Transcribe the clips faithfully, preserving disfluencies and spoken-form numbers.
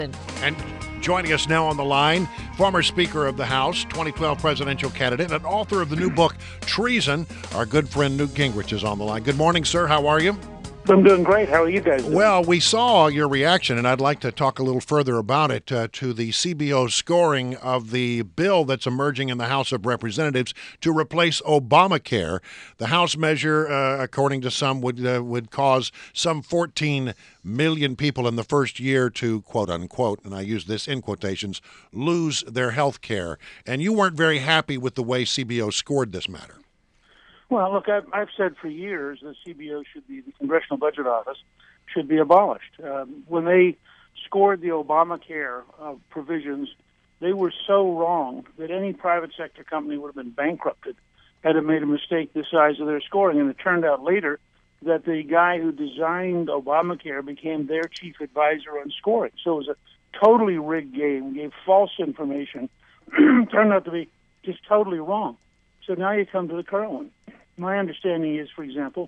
And joining us now on the line, former Speaker of the House, twenty twelve presidential candidate, and author of the new book, Treason, our good friend Newt Gingrich is on the line. Good morning, sir. How are you? I'm doing great. How are you guys doing? Well, we saw your reaction, and I'd like to talk a little further about it, uh, to the C B O scoring of the bill that's emerging in the House of Representatives to replace Obamacare. The House measure, uh, according to some, would uh, would cause some fourteen million people in the first year to, quote unquote, and I use this in quotations, lose their health care. And you weren't very happy with the way C B O scored this matter. Well, look, I've, I've said for years the C B O should be, the Congressional Budget Office should be abolished. Um, when they scored the Obamacare uh, provisions, they were so wrong that any private sector company would have been bankrupted had it made a mistake the size of their scoring. And it turned out later that the guy who designed Obamacare became their chief advisor on scoring. So it was a totally rigged game, gave false information, turned out to be just totally wrong. So now you come to the current one. My understanding is, for example,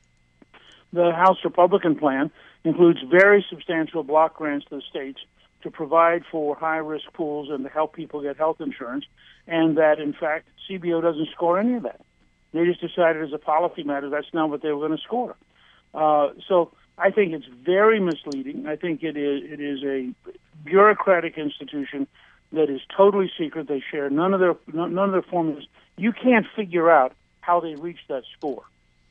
the House Republican plan includes very substantial block grants to the states to provide for high-risk pools and to help people get health insurance, and that, in fact, C B O doesn't score any of that. They just decided as a policy matter that's not what they were going to score. Uh, so I think it's very misleading. I think it is, it is a bureaucratic institution that is totally secret. They share none of their none of their formulas. You can't figure out how they reached that score.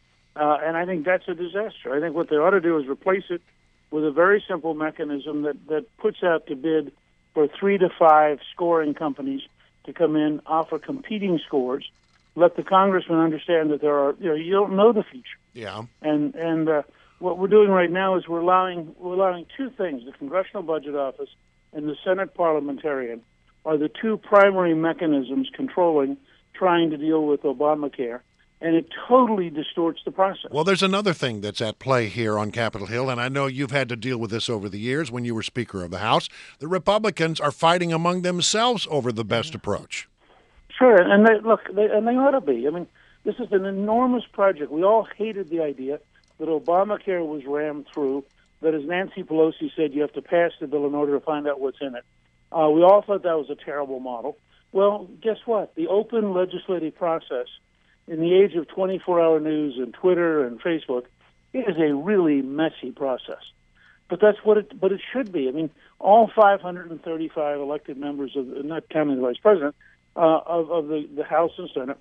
Uh, and I think that's a disaster. I think what they ought to do is replace it with a very simple mechanism that, that puts out to bid for three to five scoring companies to come in, offer competing scores, let the congressman understand that there are, you know, you don't know the future. Yeah. And and uh, what we're doing right now is we're allowing we're allowing two things: the Congressional Budget Office and the Senate Parliamentarian are the two primary mechanisms controlling trying to deal with Obamacare, and it totally distorts the process. Well, there's another thing that's at play here on Capitol Hill, and I know you've had to deal with this over the years when you were Speaker of the House. The Republicans are fighting among themselves over the best approach. Sure, and they, look, they, and they ought to be. I mean, this is an enormous project. We all hated the idea that Obamacare was rammed through, that as Nancy Pelosi said, you have to pass the bill in order to find out what's in it. Uh, we all thought that was a terrible model. Well, guess what? The open legislative process in the age of twenty-four hour news and Twitter and Facebook is a really messy process. But that's what it, but it should be. I mean, all five hundred thirty-five elected members of, not counting the vice president, uh, of, of the, the House and Senate,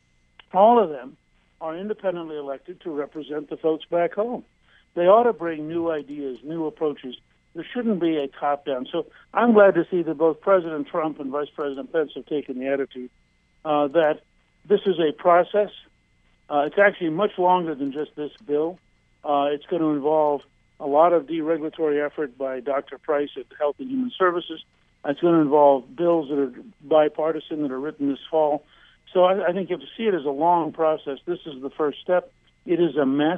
all of them are independently elected to represent the folks back home. They ought to bring new ideas, new approaches. There shouldn't be a top-down. So I'm glad to see that both President Trump and Vice President Pence have taken the attitude uh, that this is a process. Uh, it's actually much longer than just this bill. Uh, it's going to involve a lot of deregulatory effort by Doctor Price at Health and Human Services. It's going to involve bills that are bipartisan that are written this fall. So I, I think you have to see it as a long process. This is the first step. It is a mess.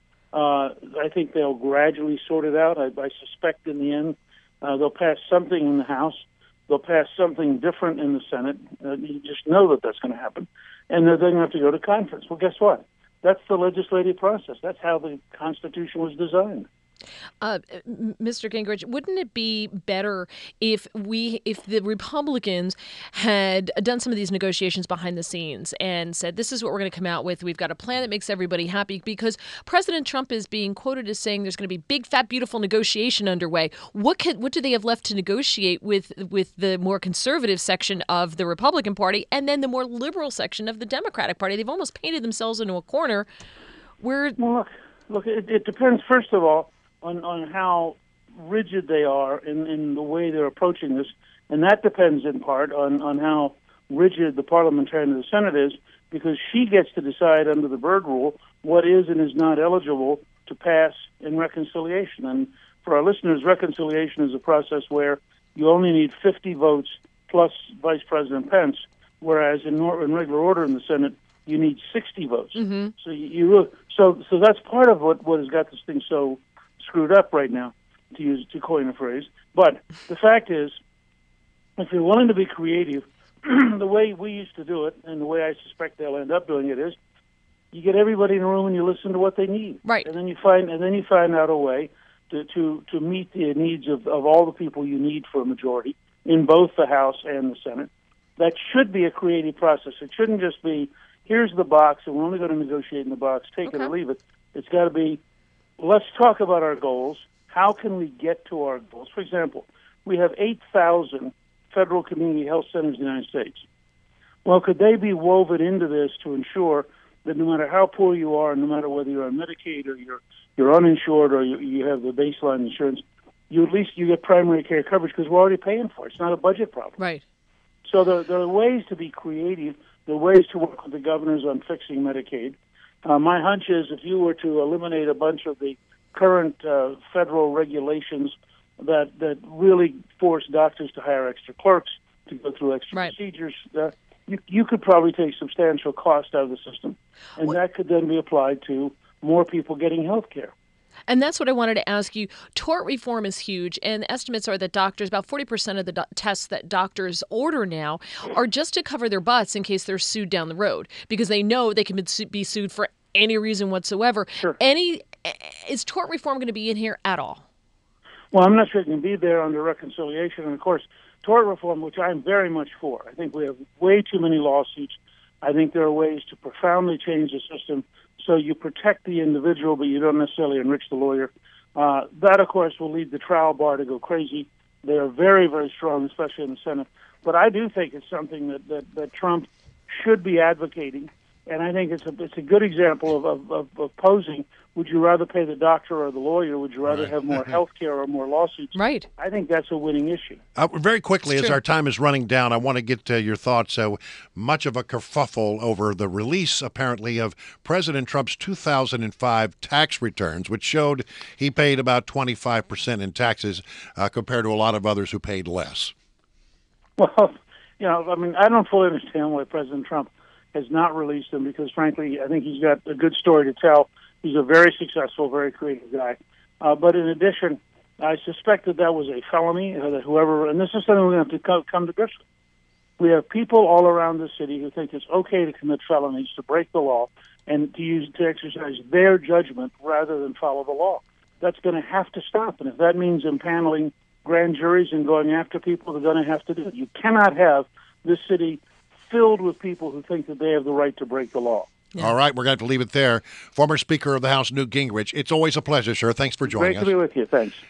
Uh, I think they'll gradually sort it out. I, I suspect in the end uh, they'll pass something in the House. They'll pass something different in the Senate. Uh, you just know that that's going to happen. And they're going to have to go to conference. Well, guess what? That's the legislative process. That's how the Constitution was designed. Uh, Mister Gingrich, wouldn't it be better if we, if the Republicans had done some of these negotiations behind the scenes and said, this is what we're going to come out with. We've got a plan that makes everybody happy, because President Trump is being quoted as saying there's going to be big, fat, beautiful negotiation underway. What could, what do they have left to negotiate with, with the more conservative section of the Republican Party and then the more liberal section of the Democratic Party? They've almost painted themselves into a corner where... Well, look, look it, it depends, first of all, On, on how rigid they are in, in the way they're approaching this. And that depends in part on, on how rigid the parliamentarian of the Senate is, because she gets to decide under the Byrd Rule what is and is not eligible to pass in reconciliation. And for our listeners, reconciliation is a process where you only need fifty votes plus Vice President Pence, whereas in, in regular order in the Senate, you need sixty votes. Mm-hmm. So you, you so so that's part of what, what has got this thing so screwed up right now, to use to coin a phrase. But the fact is, if you're willing to be creative, the way we used to do it, and the way I suspect they'll end up doing it, is you get everybody in a room and you listen to what they need, right? And then you find and then you find out a way to to, to meet the needs of, of all the people you need for a majority in both the House and the Senate. That should be a creative process. It shouldn't just be, here's the box, and we're only going to negotiate in the box, take Okay. it or leave it. It's got to be, let's talk about our goals. How can we get to our goals? For example, we have eight thousand federal community health centers in the United States. Well, could they be woven into this to ensure that no matter how poor you are, no matter whether you're on Medicaid or you're you're uninsured or you, you have the baseline insurance, you at least you get primary care coverage because we're already paying for it. It's not a budget problem. Right. So there, there are ways to be creative. There are ways to work with the governors on fixing Medicaid. Uh, my hunch is if you were to eliminate a bunch of the current uh, federal regulations that that really force doctors to hire extra clerks, to go through extra Right. procedures, uh, you, you could probably take substantial cost out of the system, and What- that could then be applied to more people getting health care. And that's what I wanted to ask you. Tort reform is huge, and estimates are that doctors, about forty percent of the do- tests that doctors order now are just to cover their butts in case they're sued down the road, because they know they can be su- be sued for any reason whatsoever. Sure. Any is tort reform going to be in here at all? Well, I'm not sure it can be there under reconciliation. And, of course, tort reform, which I'm very much for. I think we have way too many lawsuits. I think there are ways to profoundly change the system so you protect the individual, but you don't necessarily enrich the lawyer. Uh, that, of course, will lead the trial bar to go crazy. They are very, very strong, especially in the Senate. But I do think it's something that, that, that Trump should be advocating. And I think it's a it's a good example of, of, of, of posing. Would you rather pay the doctor or the lawyer? Would you rather Right. have more health care or more lawsuits? Right. I think that's a winning issue. Uh, very quickly, It's as true. our time is running down, I want to get uh, your thoughts. So much of a kerfuffle over the release, apparently, of President Trump's two thousand five tax returns, which showed he paid about twenty-five percent in taxes uh, compared to a lot of others who paid less. Well, you know, I mean, I don't fully understand why President Trump has not released them because, frankly, I think he's got a good story to tell. He's a very successful, very creative guy. Uh, but in addition, I suspect that that was a felony, uh, that whoever, and this is something we're going to have to co- come to grips with. We have people all around the city who think it's okay to commit felonies, to break the law, and to use to exercise their judgment rather than follow the law. That's going to have to stop. And if that means impaneling grand juries and going after people, they're going to have to do it. You cannot have this city filled with people who think that they have the right to break the law. Yeah. All right, we're going to have to leave it there. Former Speaker of the House, Newt Gingrich, it's always a pleasure, sir. Thanks for joining Great us. to be with you. Thanks.